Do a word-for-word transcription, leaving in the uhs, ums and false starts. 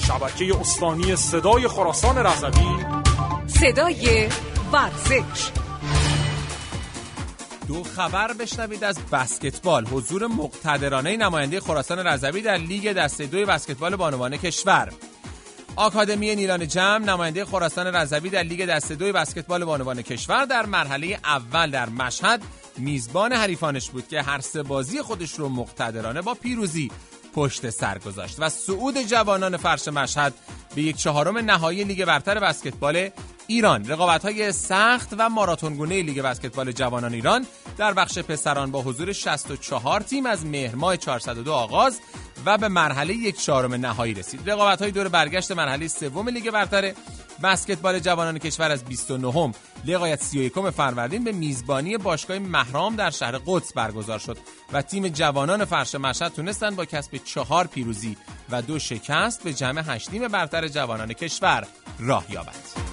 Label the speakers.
Speaker 1: شبکه استانی صدای خراسان رضوی،
Speaker 2: صدای ورزش.
Speaker 3: دو خبر بشنوید از بسکتبال. حضور مقتدرانه نماینده خراسان رضوی در لیگ دسته دو بسکتبال بانوان کشور. آکادمی نیلان جمع نماینده خراسان رضوی در لیگ دسته دو بسکتبال بانوان کشور در مرحله اول در مشهد میزبان حریفانش بود که هر سه بازی خودش رو مقتدرانه با پیروزی پشت سر گذاشت و صعود جوانان فرش مشهد به یک چهارم نهایی لیگ برتر بسکتبال ایران. رقابت‌های سخت و ماراتونگونه لیگ بسکتبال جوانان ایران در بخش پسران با حضور شصت و چهار تیم از مهر ماه چهارصد و دو آغاز و به مرحله یک چهارم نهایی رسید. رقابت‌های دور برگشت مرحله سوم لیگ برتر بسکتبال جوانان کشور از بیست و نهم لغایت سی و یکم فروردین به میزبانی باشگاه مهرام در شهر قدس برگزار شد و تیم جوانان فرش مشهد تونستند با کسب چهار پیروزی و دو شکست به جمع هشت تیم برتر جوانان کشور راه یابند.